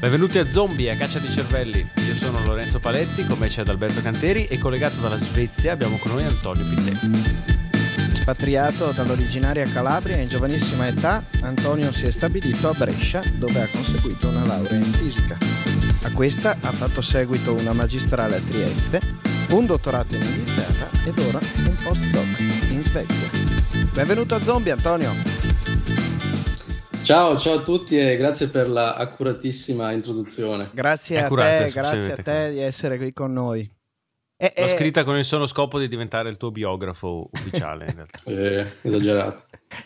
Benvenuti a Zombie, a caccia di cervelli. Io sono Lorenzo Paletti, con me c'è Adalberto Canteri e collegato dalla Svezia abbiamo con noi Antonio Pittè. Espatriato dall'originaria Calabria, in giovanissima età Antonio si è stabilito a Brescia, dove ha conseguito una laurea in fisica. A questa ha fatto seguito una magistrale a Trieste, un dottorato in Inghilterra ed ora un postdoc in Svezia. Benvenuto a Zombie, Antonio. Ciao a tutti e grazie per la accuratissima introduzione. Grazie a te di essere qui con noi. L'ho scritta con il solo scopo di diventare il tuo biografo ufficiale, in realtà. Esagerato.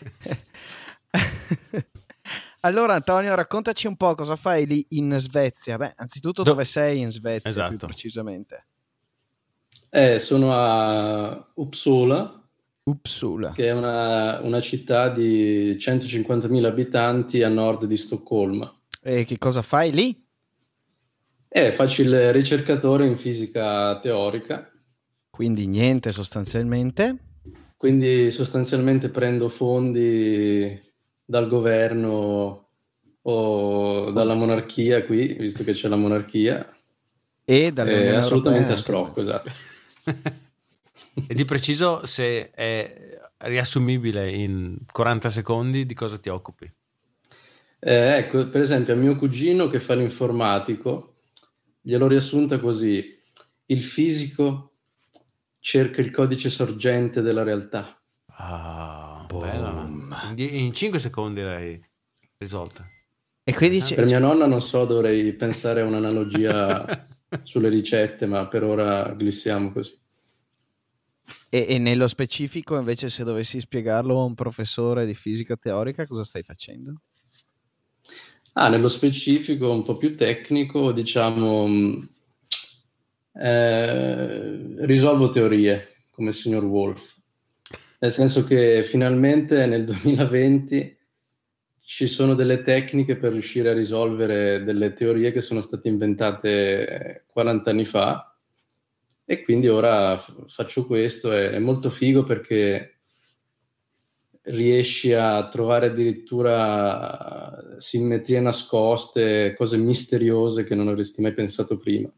Allora Antonio, raccontaci un po' cosa fai lì in Svezia. Beh, anzitutto dove sei in Svezia, esatto. Più precisamente? Sono a Uppsala, che è una città di 150.000 abitanti a nord di Stoccolma. E che cosa fai lì? Faccio il ricercatore in fisica teorica. Quindi niente sostanzialmente. Quindi sostanzialmente prendo fondi dal governo o dalla monarchia qui, visto che c'è la monarchia. E dall'Unione assolutamente Europea, a scrocco, esatto. E di preciso, se è riassumibile in 40 secondi, di cosa ti occupi? Ecco, per esempio a mio cugino che fa l'informatico gliel'ho riassunta così: il fisico cerca il codice sorgente della realtà. Bella. In 5 secondi l'hai risolta. E quindi per mia nonna non so, dovrei pensare a un'analogia sulle ricette, ma per ora glissiamo così. E nello specifico, invece, se dovessi spiegarlo a un professore di fisica teorica, cosa stai facendo? Nello specifico, un po' più tecnico, diciamo, risolvo teorie, come il signor Wolf. Nel senso che finalmente nel 2020 ci sono delle tecniche per riuscire a risolvere delle teorie che sono state inventate 40 anni fa. E quindi ora faccio questo, è molto figo perché riesci a trovare addirittura simmetrie nascoste, cose misteriose che non avresti mai pensato prima.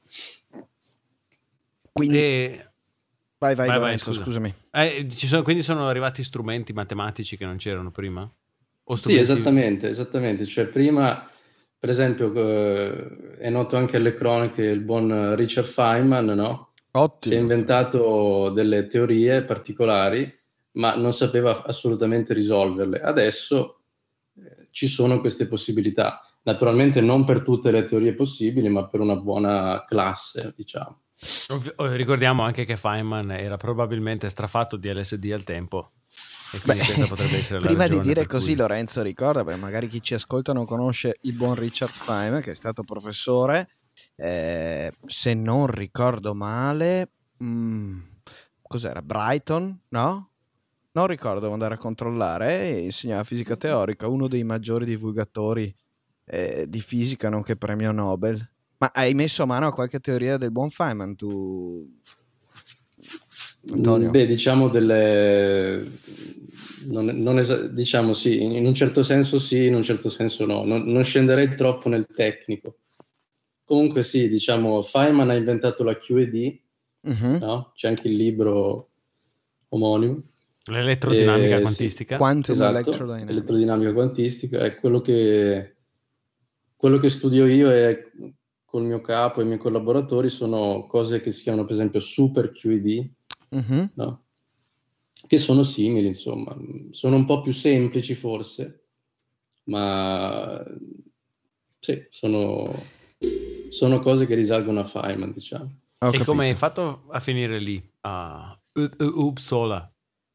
Quindi vai Lorenzo, scusami. Quindi sono arrivati strumenti matematici che non c'erano prima? Sì, esattamente. Cioè prima, per esempio, è noto anche alle cronache il buon Richard Feynman, no? Ottimo. Si è inventato delle teorie particolari, ma non sapeva assolutamente risolverle. Adesso ci sono queste possibilità. Naturalmente non per tutte le teorie possibili, ma per una buona classe, diciamo. Ricordiamo anche che Feynman era probabilmente strafatto di LSD al tempo. E quindi questa potrebbe essere la prima ragione di dire per così, cui... Lorenzo ricorda, perché magari chi ci ascolta non conosce il buon Richard Feynman, che è stato professore, se non ricordo male, cos'era? Brighton, no? Non ricordo, devo andare a controllare. Insegnava fisica teorica, uno dei maggiori divulgatori di fisica, nonché premio Nobel. Ma hai messo a mano a qualche teoria del buon Feynman, tu, Antonio? Beh, diciamo diciamo sì, in un certo senso sì, in un certo senso no. Non scenderei troppo nel tecnico. Comunque sì, diciamo, Feynman ha inventato la QED, no? C'è anche il libro omonimo. L'elettrodinamica quantistica. Quantum elettrodinamica quantistica è quello che studio io e col mio capo e i miei collaboratori sono cose che si chiamano per esempio super QED, no? Che sono simili, insomma, sono un po' più semplici forse, ma sì, sono cose che risalgono a Feynman, diciamo. E come hai fatto a finire lì a Uppsala?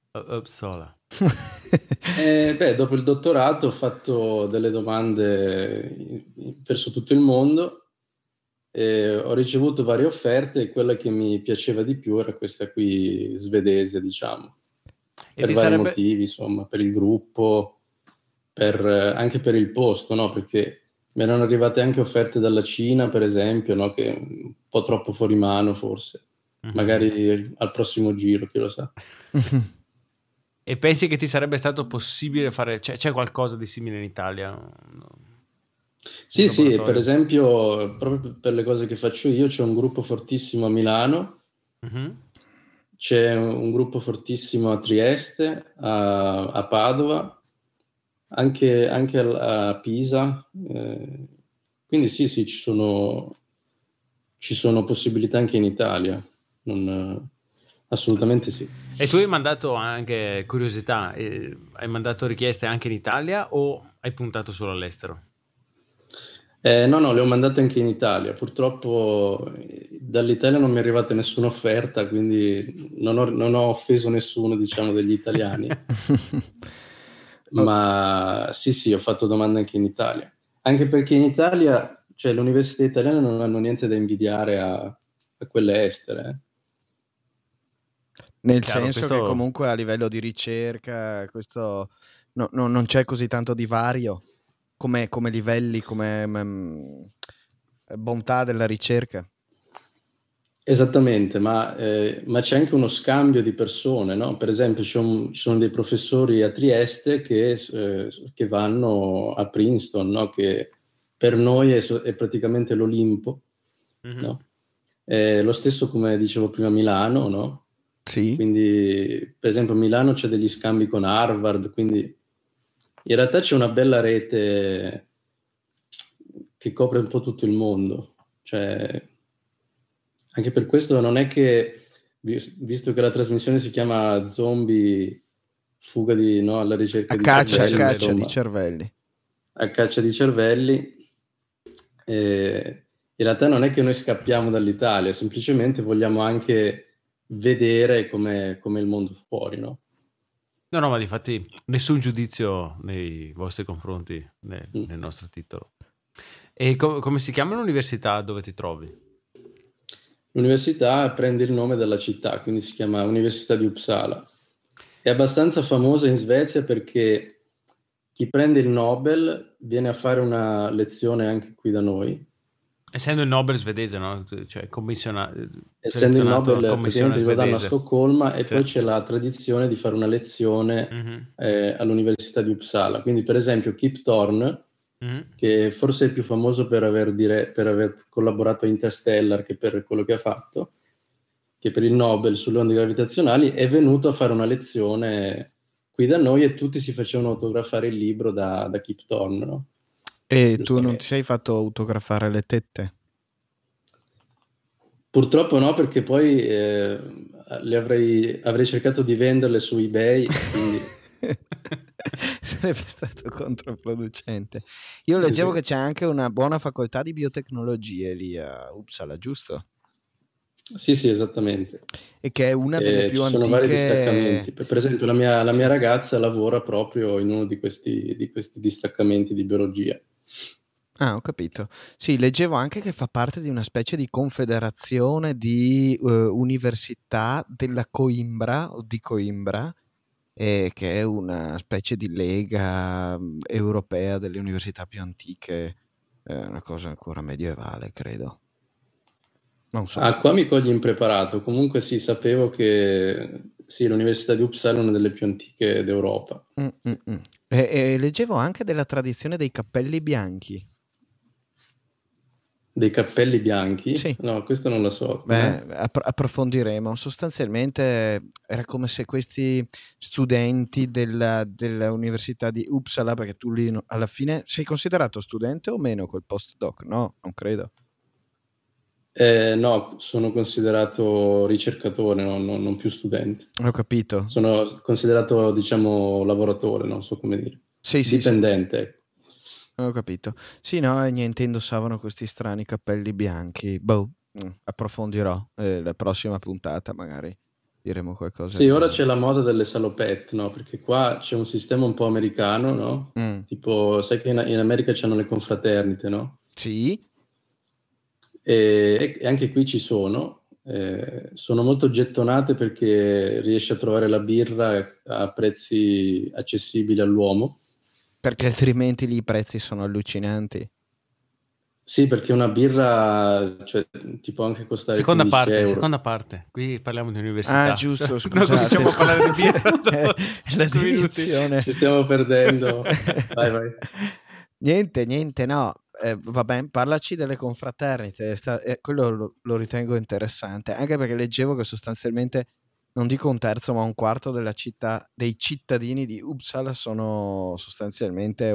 Dopo il dottorato ho fatto delle domande verso tutto il mondo e ho ricevuto varie offerte e quella che mi piaceva di più era questa qui svedese, diciamo, per vari motivi, insomma, per il gruppo, anche per il posto, no? Perché mi erano arrivate anche offerte dalla Cina, per esempio, no? Che è un po' troppo fuori mano forse, magari al prossimo giro, chi lo sa. E pensi che ti sarebbe stato possibile fare... C'è qualcosa di simile in Italia? No. Sì, sì, per laboratorio? esempio, proprio per le cose che faccio io, c'è un gruppo fortissimo a Milano, Mhm. c'è un gruppo fortissimo a Trieste, a Padova, anche a Pisa. Quindi sì, sì, ci sono possibilità anche in Italia. Assolutamente sì. E tu hai mandato anche curiosità, hai mandato richieste anche in Italia o hai puntato solo all'estero? No, no, le ho mandate anche in Italia. Purtroppo dall'Italia non mi è arrivata nessuna offerta, quindi non ho offeso nessuno, diciamo, degli italiani. Oh, Ma sì, sì, ho fatto domande anche in Italia. Anche perché in Italia, cioè, le università italiane non hanno niente da invidiare a quelle estere. nel Chiaro, senso che questo comunque a livello di ricerca questo non c'è così tanto divario come livelli, come bontà della ricerca. Esattamente, ma c'è anche uno scambio di persone, no? Per esempio, ci sono dei professori a Trieste che vanno a Princeton, no? Che per noi è praticamente l'Olimpo, Mhm. no? Lo stesso, come dicevo prima, a Milano, no? Sì. Quindi, per esempio, a Milano c'è degli scambi con Harvard, quindi in realtà c'è una bella rete che copre un po' tutto il mondo. Cioè, anche per questo non è che, visto che la trasmissione si chiama Zombie, fuga no, alla ricerca di A cervelli, caccia di insomma, cervelli. a caccia di cervelli, in realtà non è che noi scappiamo dall'Italia, semplicemente vogliamo anche vedere com'è il mondo fuori, no? No, no, ma difatti nessun giudizio nei vostri confronti Mm. nel nostro titolo. E come si chiama l'università dove ti trovi? L'università prende il nome dalla città, quindi si chiama Università di Uppsala. È abbastanza famosa in Svezia perché chi prende il Nobel viene a fare una lezione anche qui da noi. Essendo il Nobel svedese, no? Cioè Essendo il selezionato a Nobel, commissione praticamente lo danno a svedese. Stoccolma e Sì. poi c'è la tradizione di fare una lezione Mhm. all'Università di Uppsala. Quindi, per esempio, Kip Thorne, Mhm. che forse è il più famoso per aver collaborato a Interstellar, che per quello che ha fatto, che per il Nobel sulle onde gravitazionali, è venuto a fare una lezione qui da noi e tutti si facevano autografare il libro da Kip Thorne, no? E tu non ti Giustamente. sei fatto autografare le tette? Purtroppo no, perché poi avrei cercato di venderle su eBay, quindi Sarebbe stato controproducente. Io leggevo che sì. c'è anche una buona facoltà di biotecnologie lì a Uppsala, giusto? Sì, sì, esattamente. E che è una delle più Ci sono vari antiche. distaccamenti. Per esempio, la mia Sì. ragazza lavora proprio in uno di questi distaccamenti di biologia. Ah, ho capito. Sì, leggevo anche che fa parte di una specie di confederazione di università della Coimbra o di Coimbra, che è una specie di lega europea delle università più antiche, una cosa ancora medievale, credo. Non so Ah, se. qua mi cogli impreparato. Comunque sì, sapevo che sì, l'Università di Uppsala è una delle più antiche d'Europa. Mm. E leggevo anche della tradizione dei cappelli bianchi. Dei cappelli bianchi? Sì. No, questo non lo so. Beh, Com'è? approfondiremo. Sostanzialmente era come se questi studenti della Università di Uppsala, perché tu lì alla fine sei considerato studente o meno col postdoc? No, non credo. No, sono considerato ricercatore, non più studente. Ho capito. Sono considerato, diciamo, lavoratore, non so come dire. Sì, sì, sì, Dipendente, ecco. ho capito. Sì, no, e niente, indossavano questi strani capelli bianchi. Boh, approfondirò. La prossima puntata magari diremo qualcosa Sì, di ora nuovo. c'è la moda delle salopette, no? Perché qua c'è un sistema un po' americano, no? Mm. Tipo, sai che in America c'hanno le confraternite, no? Sì? E anche qui ci sono molto gettonate perché riesci a trovare la birra a prezzi accessibili all'uomo. Perché altrimenti lì i prezzi sono allucinanti. Sì, perché una birra, cioè, ti può anche costare 15 euro. Seconda parte. Qui parliamo di Ah, università. giusto, Noi scusate. cominciamo a parlare di birra Eh, dopo la 5 minuti. direzione. Ci stiamo perdendo. Vai, vai. Niente, no. vabbè, parlaci delle confraternite, quello lo ritengo interessante, anche perché leggevo che sostanzialmente, non dico un terzo, ma un quarto della città, dei cittadini di Uppsala sono sostanzialmente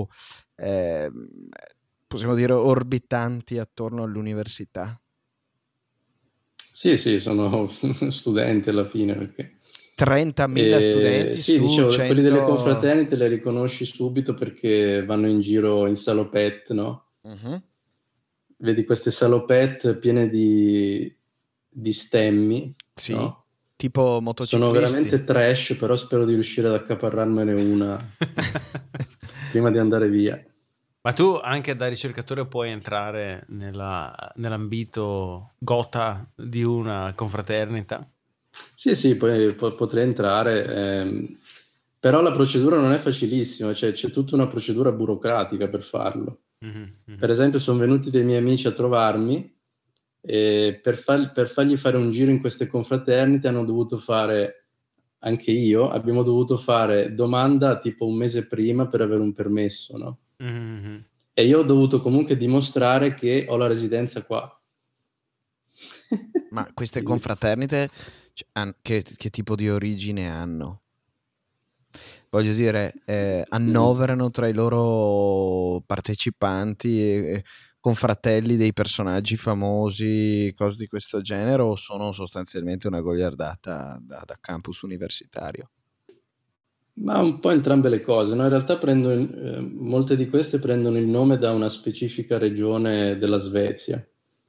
possiamo dire orbitanti attorno all'università. Sì, sono studenti alla fine, perché 30.000 studenti sì, su dicevo, 100... quelli delle confraternite le riconosci subito perché vanno in giro in salopette, no? Mhm. Vedi queste salopette piene di stemmi, Sì, no? tipo Sono motociclisti. veramente trash, però spero di riuscire ad accaparrarmene una prima di andare via. Ma tu anche da ricercatore puoi entrare nell'ambito gotha di una confraternita? Sì, poi potrei entrare, però la procedura non è facilissima, cioè c'è tutta una procedura burocratica per farlo. Per esempio, sono venuti dei miei amici a trovarmi e per fargli fare un giro in queste confraternite hanno dovuto fare, anche io, abbiamo dovuto fare domanda tipo un mese prima per avere un permesso, no? E io ho dovuto comunque dimostrare che ho la residenza qua. Ma queste confraternite che tipo di origine hanno? Voglio dire, annoverano tra i loro partecipanti confratelli dei personaggi famosi, cose di questo genere, o sono sostanzialmente una goliardata da campus universitario? Ma un po' entrambe le cose, no? In realtà molte di queste prendono il nome da una specifica regione della Svezia.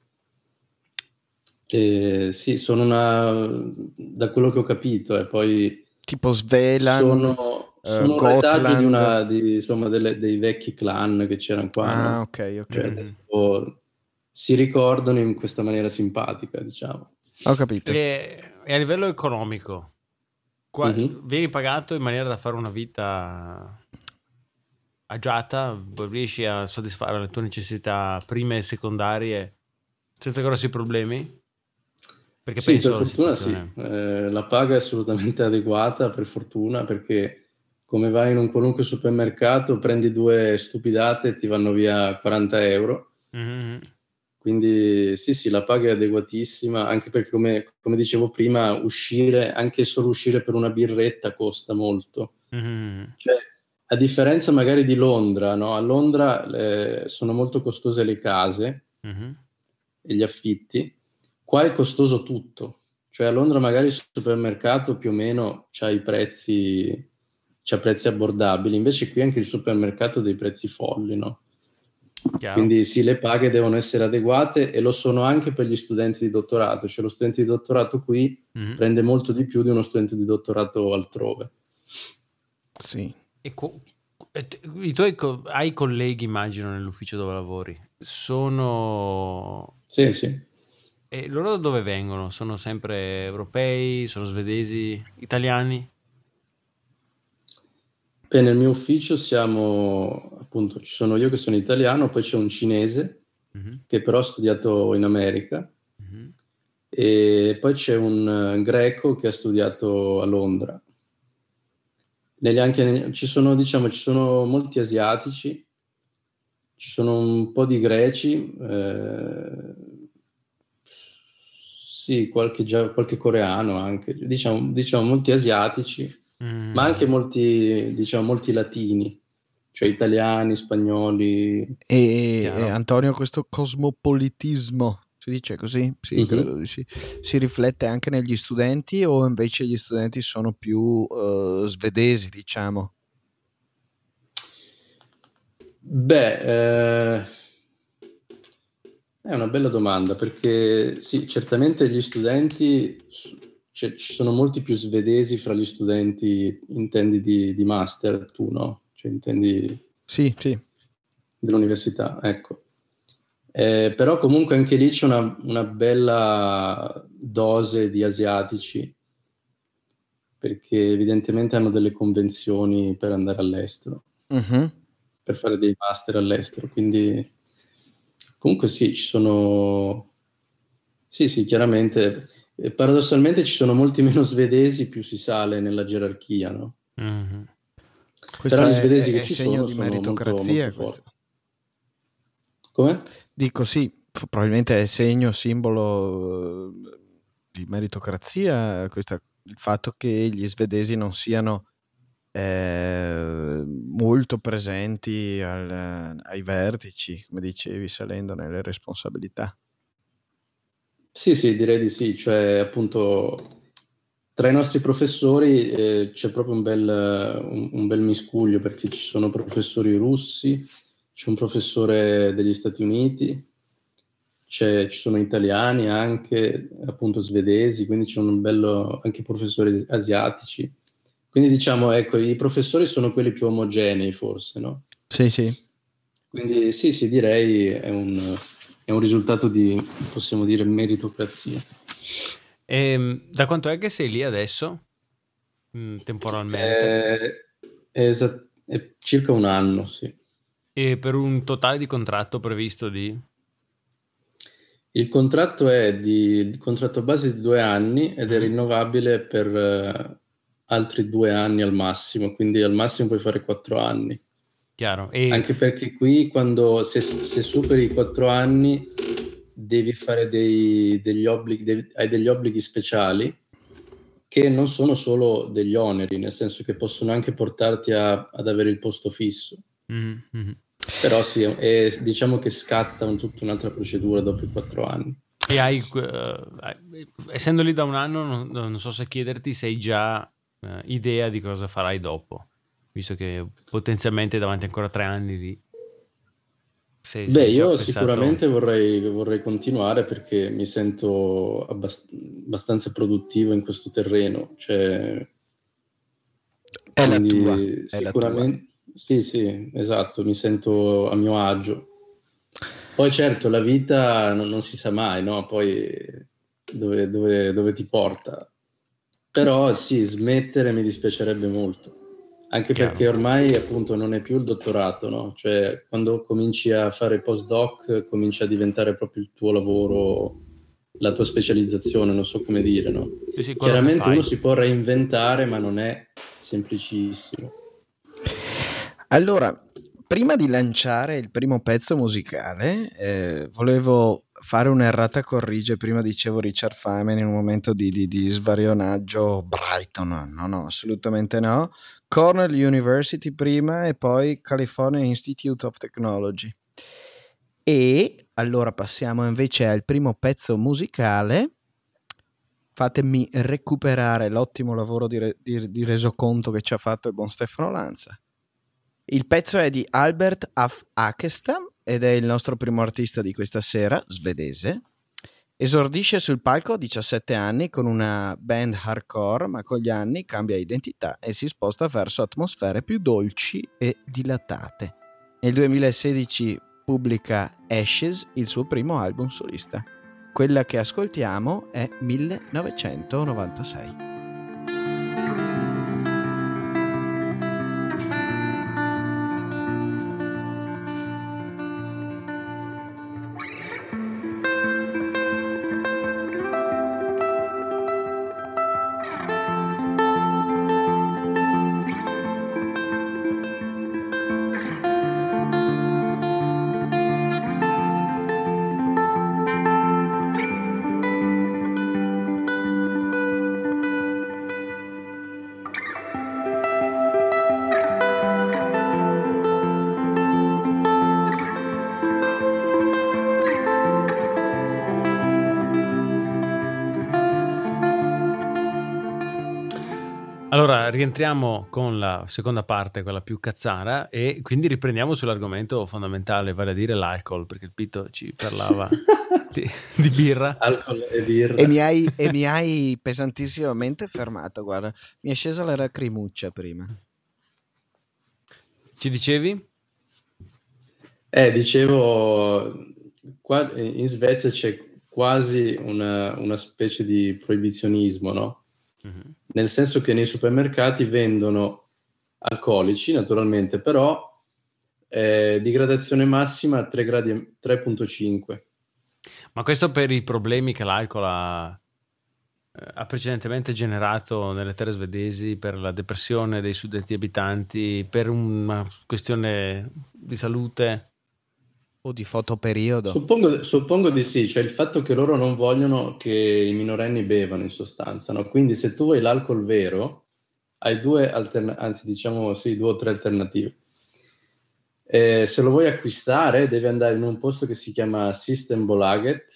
Sì, da quello che ho capito, e poi tipo Svealand, sono un retaggio insomma, dei vecchi clan che c'erano qua, no? ok. Cioè, adesso si ricordano in questa maniera simpatica, diciamo. Ho capito. E a livello economico, vieni pagato in maniera da fare una vita agiata, riesci a soddisfare le tue necessità prime e secondarie senza grossi problemi? Perché sì, penso per fortuna sì, la paga è assolutamente adeguata, per fortuna, perché come vai in un qualunque supermercato, prendi 2 stupidate e ti vanno via 40 euro. Quindi sì, la paga è adeguatissima, anche perché come dicevo prima, anche solo uscire per una birretta costa molto. Cioè, a differenza magari di Londra, no? A Londra sono molto costose le case e gli affitti. Qua è costoso tutto. Cioè a Londra magari il supermercato più o meno c'ha prezzi abbordabili, invece qui anche il supermercato ha dei prezzi folli, no? Chiaro. Quindi sì, le paghe devono essere adeguate e lo sono anche per gli studenti di dottorato. Cioè lo studente di dottorato qui prende molto di più di uno studente di dottorato altrove. Sì. I tuoi hai colleghi, immagino, nell'ufficio dove lavori? Sono... Sì. E loro da dove vengono? Sono sempre europei? Sono svedesi? Italiani? Beh, nel mio ufficio siamo, appunto, ci sono io che sono italiano, poi c'è un cinese che però ha studiato in America e poi c'è un greco che ha studiato a Londra. Ci sono molti asiatici, ci sono un po' di greci, sì, qualche coreano anche, diciamo molti asiatici, ma anche molti latini, cioè italiani, spagnoli. E Antonio, questo cosmopolitismo, si dice così? Sì, credo di sì. Si riflette anche negli studenti o invece gli studenti sono più svedesi, diciamo? Beh, è una bella domanda, perché sì, certamente gli studenti, ci sono molti più svedesi fra gli studenti, intendi di master, tu, no? Cioè intendi... Sì. Dell'università, ecco. Però comunque anche lì c'è una bella dose di asiatici, perché evidentemente hanno delle convenzioni per andare all'estero, per fare dei master all'estero, quindi comunque sì, ci sono... Sì, chiaramente. Paradossalmente ci sono molti meno svedesi, più si sale nella gerarchia, no? Questo Però gli svedesi che è ci segno sono di molto, meritocrazia, molto forti. Come? Dico sì, probabilmente è segno, simbolo di meritocrazia il fatto che gli svedesi non siano molto presenti ai vertici, come dicevi, salendo nelle responsabilità. Sì, direi di sì, cioè appunto tra i nostri professori c'è proprio un bel miscuglio, perché ci sono professori russi, c'è un professore degli Stati Uniti, ci sono italiani anche, appunto svedesi, quindi c'è un bello anche professori asiatici. Quindi diciamo, ecco, i professori sono quelli più omogenei forse, no? Sì. Quindi sì, direi è un risultato di, possiamo dire, meritocrazia. Da quanto è che sei lì adesso? Temporalmente? È circa un anno, sì. E per un totale di contratto previsto di? Il contratto è il contratto base di 2 anni ed è rinnovabile per altri 2 anni al massimo, quindi al massimo puoi fare 4 anni. Chiaro. Anche perché qui se superi i 4 anni devi fare degli obblighi, hai degli obblighi speciali che non sono solo degli oneri, nel senso che possono anche portarti ad avere il posto fisso. Mm-hmm. Però sì, diciamo che scatta tutta un'altra procedura dopo i 4 anni. E essendo lì da un anno, non so se chiederti se hai già idea di cosa farai dopo, visto che potenzialmente davanti ancora 3 anni lì. Io sicuramente vorrei continuare, perché mi sento abbastanza produttivo in questo terreno, cioè È quindi la tua. sicuramente sì, esatto, mi sento a mio agio. Poi certo la vita non si sa mai, no? Poi dove ti porta. Però sì, smettere mi dispiacerebbe molto. Anche Chiaro. perché ormai appunto non è più il dottorato, no? Cioè quando cominci a fare postdoc comincia a diventare proprio il tuo lavoro, la tua specializzazione, non so come dire, no? Sì, Chiaramente uno si può reinventare, ma non è semplicissimo. Allora, prima di lanciare il primo pezzo musicale, volevo fare un'errata corrige. Prima dicevo Richard Feynman in un momento di svarionaggio. Brighton, no, assolutamente no. Cornell University prima e poi California Institute of Technology. E allora passiamo invece al primo pezzo musicale. Fatemi recuperare l'ottimo lavoro di resoconto che ci ha fatto il buon Stefano Lanza. Il pezzo è di Albert af Akestam ed è il nostro primo artista di questa sera, svedese. Esordisce sul palco a 17 anni con una band hardcore, ma con gli anni cambia identità e si sposta verso atmosfere più dolci e dilatate. Nel 2016 pubblica Ashes, il suo primo album solista. Quella che ascoltiamo è 1996. Allora, rientriamo con la seconda parte, quella più cazzara, e quindi riprendiamo sull'argomento fondamentale, vale a dire l'alcol, perché il Pito ci parlava di birra. Alcol e birra. E mi hai pesantissimamente fermato, guarda. Mi è scesa la lacrimuccia prima. Ci dicevi? Dicevo, qua in Svezia c'è quasi una specie di proibizionismo, no? Uh-huh. Nel senso che nei supermercati vendono alcolici, naturalmente, però di gradazione massima 3 gradi, 3.5. Ma questo per i problemi che l'alcol ha precedentemente generato nelle terre svedesi, per la depressione dei suddetti abitanti, per una questione di salute? O di fotoperiodo. Suppongo di sì, cioè il fatto che loro non vogliono che i minorenni bevano in sostanza, no? Quindi se tu vuoi l'alcol vero, hai anzi diciamo sì, 2 o 3 alternative. Se lo vuoi acquistare devi andare in un posto che si chiama Systembolaget,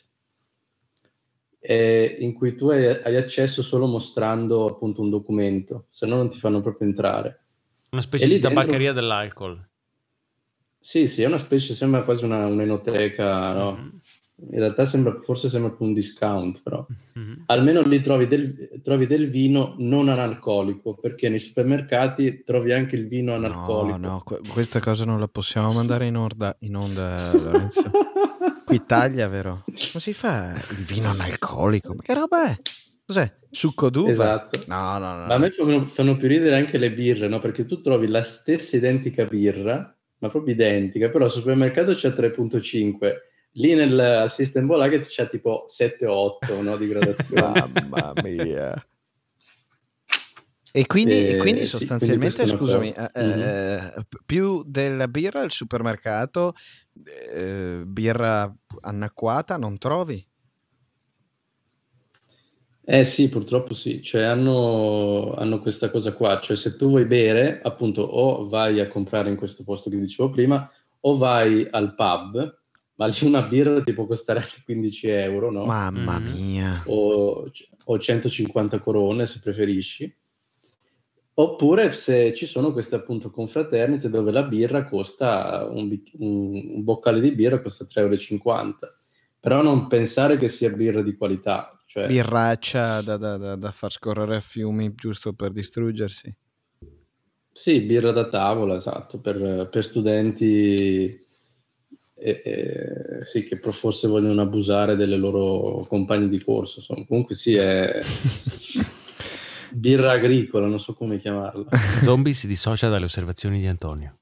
in cui tu hai accesso solo mostrando appunto un documento, se no non ti fanno proprio entrare. Una E specie lì di dentro, tabaccheria dell'alcol. sì, è una specie, sembra quasi un'enoteca, no? Mhm. In realtà forse sembra più un discount, però. Mhm. Almeno lì trovi del vino non analcolico, perché nei supermercati trovi anche il vino No, analcolico. no, questa cosa non la possiamo mandare in onda, Lorenzo. Qui taglia, vero? Come si fa il vino analcolico? Ma che roba è? Cos'è? Succo d'uva? Esatto. No, no, Ma a no. me fanno più ridere anche le birre, no? Perché tu trovi la stessa identica birra, ma proprio identica, però al supermercato c'è 3,5, lì al System Bolaget c'è tipo 7 o 8, no? Di gradazione. Mamma mia. E quindi Sì, quindi questa sostanzialmente, è una scusami, cosa. Mhm. più della birra al supermercato, birra annacquata non trovi? Sì, purtroppo sì, cioè hanno questa cosa qua, cioè se tu vuoi bere, appunto, o vai a comprare in questo posto che dicevo prima, o vai al pub, ma lì una birra ti può costare anche 15 euro, no? Mamma Mhm. mia. O 150 corone se preferisci. Oppure se ci sono queste appunto confraternite dove la birra costa, un boccale di birra costa 3,50 euro. Però non pensare che sia birra di qualità, cioè Birraccia da far scorrere a fiumi giusto per distruggersi. sì, birra da tavola, esatto, per studenti sì, che forse vogliono abusare delle loro compagne di corso. Insomma. Comunque sì, è birra agricola, non so come chiamarla. Zombie si dissocia dalle osservazioni di Antonio.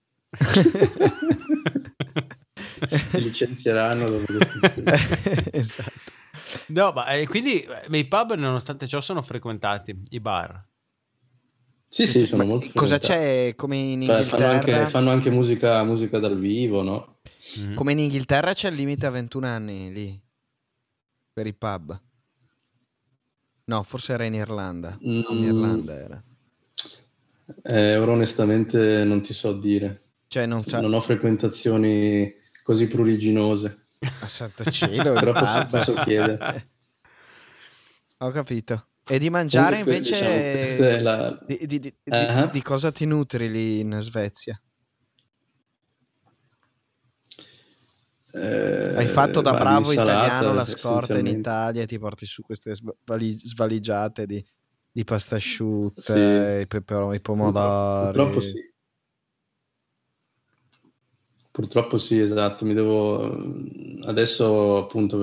Ti licenzieranno dopo questo. Esatto. No, ma quindi i pub nonostante ciò sono frequentati, i bar. Sì, sì, Ma sono molto cosa frequentati. c'è come in Cioè, Inghilterra? fanno anche musica dal vivo, no? Mhm. Come in Inghilterra c'è il limite a 21 anni lì per i pub. No, forse era in Irlanda. No, in Mm, Irlanda era. ora onestamente non ti so dire. Cioè non sa. Non ho frequentazioni così pruriginose, A santo cielo, il però pub. posso chiedere. Ho capito. E di mangiare Comunque, diciamo, questa è invece la. di cosa ti nutri lì in Svezia? Hai fatto da Ma di bravo italiano insalata la scorta in essenzialmente. Italia e ti porti su queste svaligiate di pasta Sì, asciutta, i purtroppo pomodori. sì. Purtroppo sì, esatto. Adesso appunto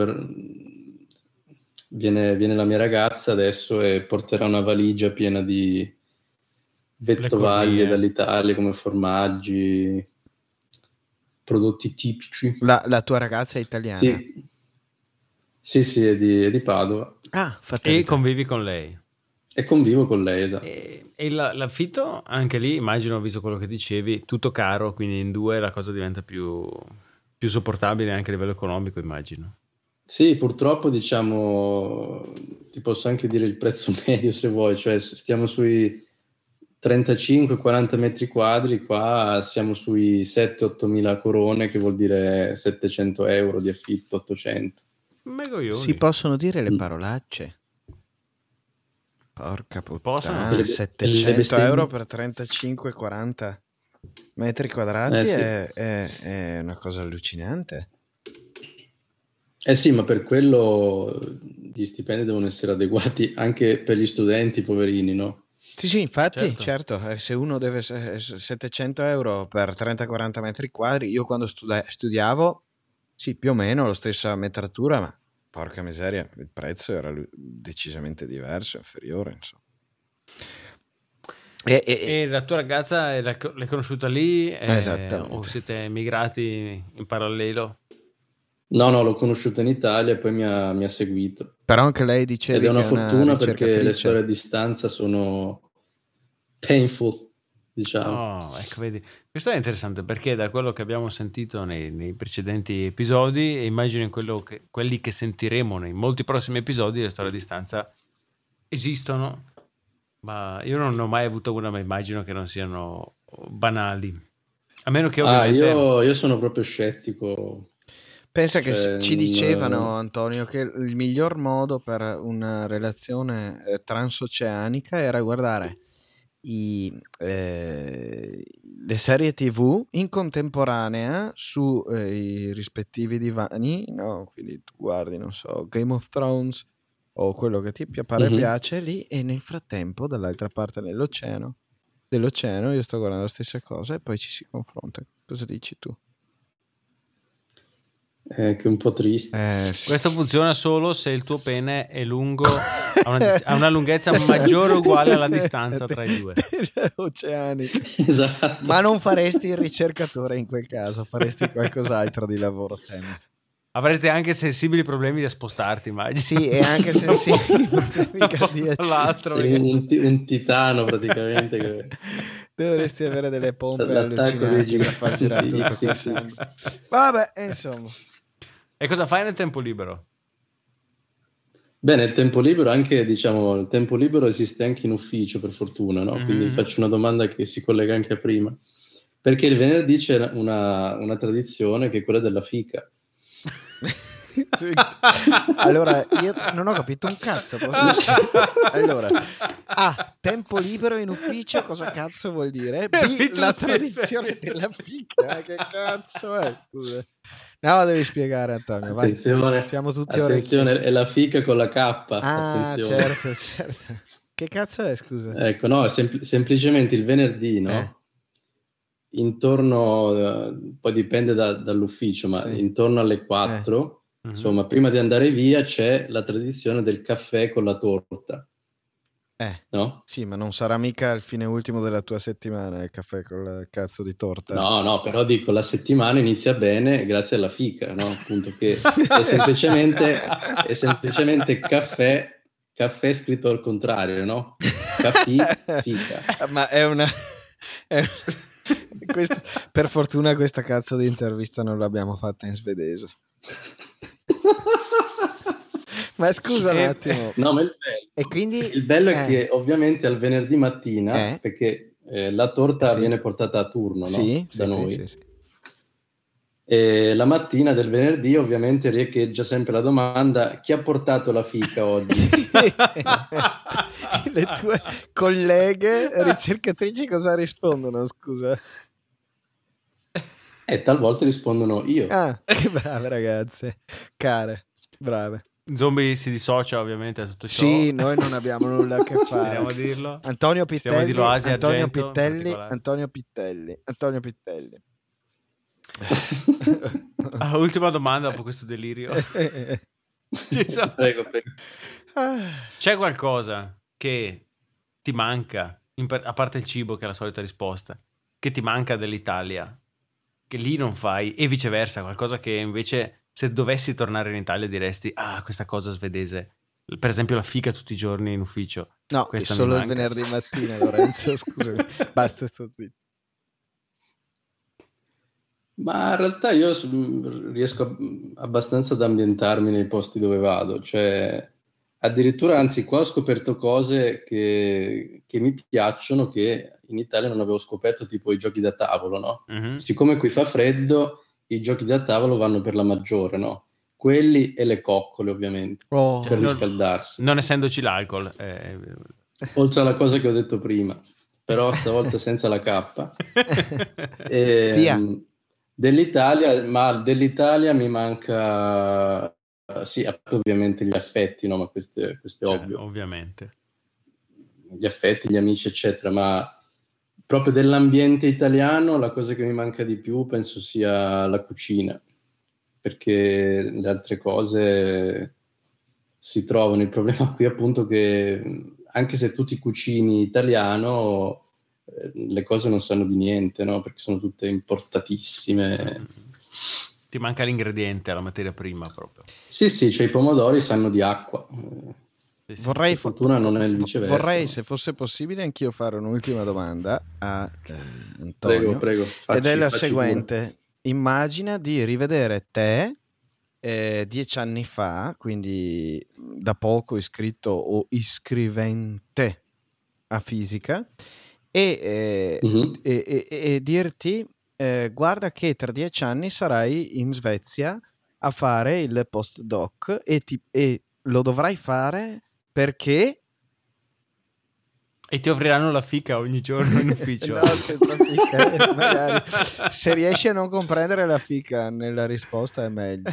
viene la mia ragazza adesso e porterà una valigia piena di Le vettovaglie cornie. dall'Italia come formaggi, prodotti tipici. La tua ragazza è italiana? Sì, sì, sì, è di Padova Ah, E fatalità. convivi con lei. e convivo con lei, esatto. E l'affitto, anche lì, immagino, visto quello che dicevi, tutto caro, quindi in due la cosa diventa più sopportabile anche a livello economico, immagino. Sì, purtroppo diciamo, ti posso anche dire il prezzo medio se vuoi, cioè stiamo sui 35-40 metri quadri, qua siamo sui 7-8 mila corone, che vuol dire 700 euro di affitto, 800. Si Megoglioni. possono dire le Mm. parolacce? Porca Possono? E puttana, le 700 euro bestemmie? per 35-40 metri quadrati Sì. è una cosa allucinante. Sì, ma per quello gli stipendi devono essere adeguati anche per gli studenti poverini, no? Sì, infatti, Certo. certo, se uno deve 700 euro per 30-40 metri quadri, io quando studiavo, sì, più o meno la stessa metratura, ma porca miseria, il prezzo era decisamente diverso, inferiore, insomma. E la tua ragazza l'hai conosciuta lì o Esattamente. siete emigrati in parallelo? No, l'ho conosciuta in Italia e poi mi ha seguito. Però anche lei Ed è dicevi che una è una fortuna perché le storie ricercatrice. a distanza sono painful, diciamo. Oh, ecco, vedi. Questo è interessante perché da quello che abbiamo sentito nei precedenti episodi e immagino in quelli che sentiremo nei molti prossimi episodi, le storie a distanza esistono, ma io non ho mai avuto una, ma immagino che non siano banali. A meno che ovviamente... io sono proprio scettico. Pensa che Cioè, ci dicevano, Antonio, che il miglior modo per una relazione transoceanica era guardare le serie TV in contemporanea su i rispettivi divani, no? Quindi tu guardi, non so, Game of Thrones o quello che ti pare piace lì, e nel frattempo dall'altra parte dell'oceano io sto guardando la stessa cosa e poi ci si confronta. Cosa dici tu? Che è un po' triste. Sì. Questo funziona solo se il tuo pene è lungo, ha una lunghezza maggiore o uguale alla distanza tra i due. Oceanico. Esatto. Ma non faresti il ricercatore in quel caso, faresti qualcos'altro di lavoro, temo. Avresti anche sensibili problemi da spostarti, immagino. Sì, e anche sensibili problemi cardiaci. Un titano praticamente. Che... Dovresti avere delle pompe L'attacco allucinanti dei per far girare tutto quel sangue. Vabbè, insomma. E cosa fai nel tempo libero? Bene, il tempo libero anche, diciamo, il tempo libero esiste anche in ufficio, per fortuna, no? Quindi faccio una domanda che si collega anche a prima. Perché il venerdì c'è una tradizione che è quella della fica. Allora, io non ho capito un cazzo. Allora, tempo libero in ufficio, cosa cazzo vuol dire? B, la tradizione della fica, che cazzo è? Scusa. No, devi spiegare, Antonio. Vai. Attenzione, siamo tutti attenzione, orecchi. È la fica con la K. Attenzione. Certo. Che cazzo è, scusa? Ecco, no, semplicemente il venerdì, no? Intorno, poi dipende dall'ufficio, ma intorno alle 4, insomma, prima di andare via c'è la tradizione del caffè con la torta. No? Sì, ma non sarà mica il fine ultimo della tua settimana il caffè con la cazzo di torta. No, però dico, la settimana inizia bene grazie alla fica, no? Appunto che è semplicemente caffè scritto al contrario, no? Caffè, fica. Ma per fortuna questa cazzo di intervista non l'abbiamo fatta in svedese. Ma scusa un attimo. No, ma il bello è che ovviamente al venerdì mattina, perché la torta viene portata a turno, no? Da noi. Sì. E la mattina del venerdì ovviamente riecheggia sempre la domanda: chi ha portato la fica oggi? Le tue colleghe ricercatrici cosa rispondono, scusa? Talvolta rispondono io. Che brave ragazze, care, brave. Zombie si dissocia ovviamente da tutto ciò. Sì, noi non abbiamo nulla a che fare. Speriamo a dirlo. Antonio Pittelli. Antonio Pittelli. Ultima domanda dopo questo delirio. Prego. C'è qualcosa che ti manca, a parte il cibo che è la solita risposta, che ti manca dell'Italia, che lì non fai, e viceversa, qualcosa che invece se dovessi tornare in Italia diresti questa cosa svedese, per esempio la fica tutti i giorni in ufficio. No, questa solo il venerdì mattina, Lorenzo, scusami, basta, sto zitto. Ma in realtà io riesco abbastanza ad ambientarmi nei posti dove vado, cioè addirittura, anzi qua ho scoperto cose che mi piacciono, che in Italia non avevo scoperto, tipo i giochi da tavolo, no? Siccome qui fa freddo, i giochi da tavolo vanno per la maggiore, no? Quelli e le coccole, ovviamente, per riscaldarsi. Non essendoci l'alcol. Oltre alla cosa che ho detto prima, però stavolta senza la K. Via. Dell'Italia mi manca, sì, ovviamente gli affetti, no? Ma questo è ovvio. Ovviamente. Gli affetti, gli amici, eccetera, ma proprio dell'ambiente italiano la cosa che mi manca di più penso sia la cucina, perché le altre cose si trovano. Il problema qui appunto che anche se tu ti cucini italiano, le cose non sanno di niente, no? Perché sono tutte importatissime. Ti manca l'ingrediente, la materia prima proprio. Sì, cioè i pomodori sanno di acqua. Vorrei, fortuna non è il viceversa. Vorrei, se fosse possibile, anch'io fare un'ultima domanda a Antonio. Prego. Ed è la seguente. Pure. Immagina di rivedere te 10 anni fa, quindi da poco iscritto o iscrivente a fisica, e dirti guarda che tra 10 anni sarai in Svezia a fare il postdoc e lo dovrai fare perché? E ti offriranno la fica ogni giorno in ufficio. No, senza fica. Magari. Se riesci a non comprendere la fica nella risposta è meglio.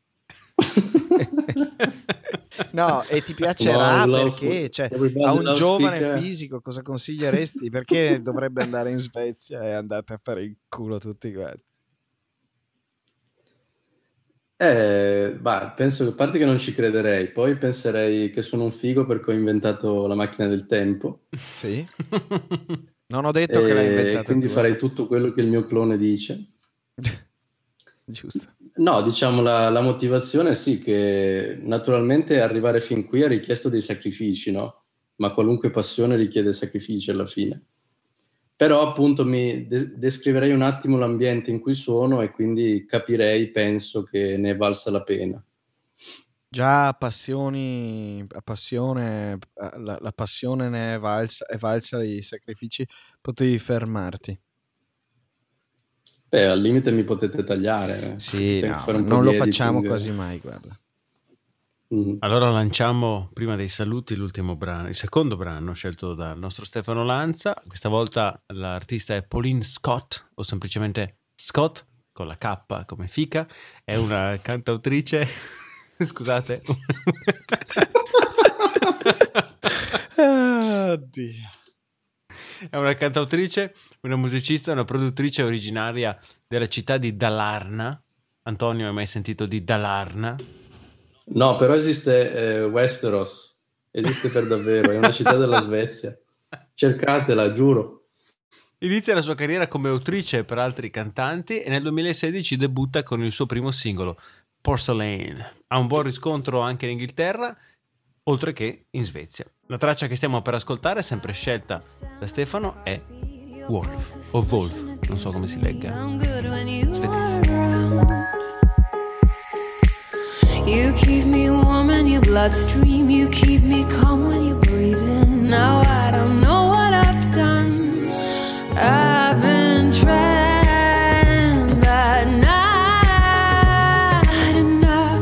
No, e ti piacerà perché a un giovane fisico cosa consiglieresti? Perché dovrebbe andare in Svezia e andate a fare il culo tutti quanti? Penso che a parte che non ci crederei, poi penserei che sono un figo perché ho inventato la macchina del tempo. Sì. Non ho detto che l'hai inventata quindi tu. Farei tutto quello che il mio clone dice. Giusto. No, diciamo la motivazione sì, che naturalmente arrivare fin qui ha richiesto dei sacrifici, no? Ma qualunque passione richiede sacrifici alla fine. Però appunto mi descriverei un attimo l'ambiente in cui sono e quindi capirei, penso che ne è valsa la pena. Già la passione ne è valsa i sacrifici, potevi fermarti. Al limite mi potete tagliare. Sì, non lo facciamo quasi mai, guarda. Allora lanciamo prima dei saluti l'ultimo brano, il secondo brano scelto dal nostro Stefano Lanza. Questa volta l'artista è Pauline Scott, o semplicemente Scott con la K come fica. È una cantautrice. Scusate. Oddio. È una cantautrice, una musicista, una produttrice originaria della città di Dalarna. Antonio, hai mai sentito di Dalarna? No, però esiste Westeros, esiste per davvero, è una città della Svezia. Cercatela, giuro. Inizia la sua carriera come autrice per altri cantanti e nel 2016 debutta con il suo primo singolo, Porcelain. Ha un buon riscontro anche in Inghilterra, oltre che in Svezia. La traccia che stiamo per ascoltare, sempre scelta da Stefano, è Wolf, o Wolf, non so come si legga. Svedese. You keep me warm in your bloodstream. You keep me calm when you breathe in. Now I don't know what I've done. I've been trying, but not enough.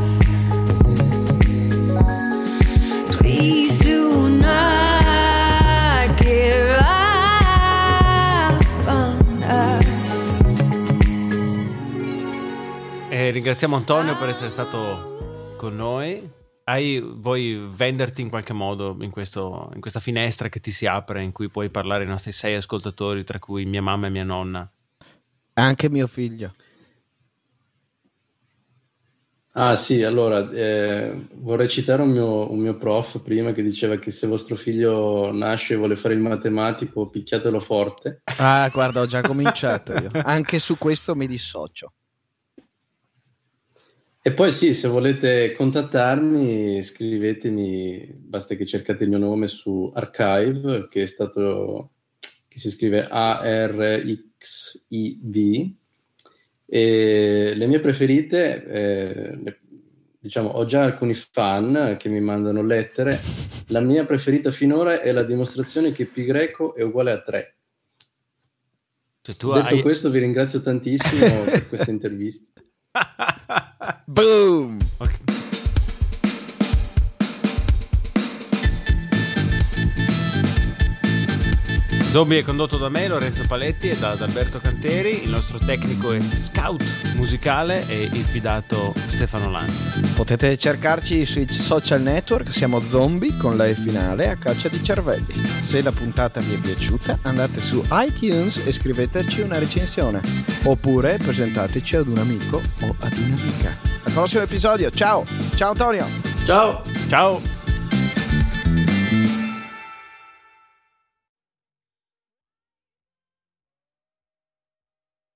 Please do not give up on us. E ringraziamo Antonio per essere stato con noi. Vuoi venderti in qualche modo in questa finestra che ti si apre, in cui puoi parlare ai nostri 6 ascoltatori, tra cui mia mamma e mia nonna? Anche mio figlio. Ah sì, allora vorrei citare un mio prof prima che diceva che se vostro figlio nasce e vuole fare il matematico, picchiatelo forte. Ah, guarda, ho già cominciato io. Anche su questo mi dissocio. E poi sì, se volete contattarmi, scrivetemi, basta che cercate il mio nome su Archive, che si scrive ARXIV, e le mie preferite, diciamo, ho già alcuni fan che mi mandano lettere. La mia preferita finora è la dimostrazione che pi greco è uguale a 3. Detto questo, vi ringrazio tantissimo per questa intervista. Boom! Okay. Zombie è condotto da me, Lorenzo Paletti, e da Alberto Canteri. Il nostro tecnico e scout musicale è il fidato Stefano Lanza. Potete cercarci sui social network, siamo Zombie con la E finale a caccia di cervelli. Se la puntata vi è piaciuta, andate su iTunes e scriveteci una recensione, oppure presentateci ad un amico o ad un'amica. Al prossimo episodio, ciao! Ciao Antonio! Ciao! Ciao!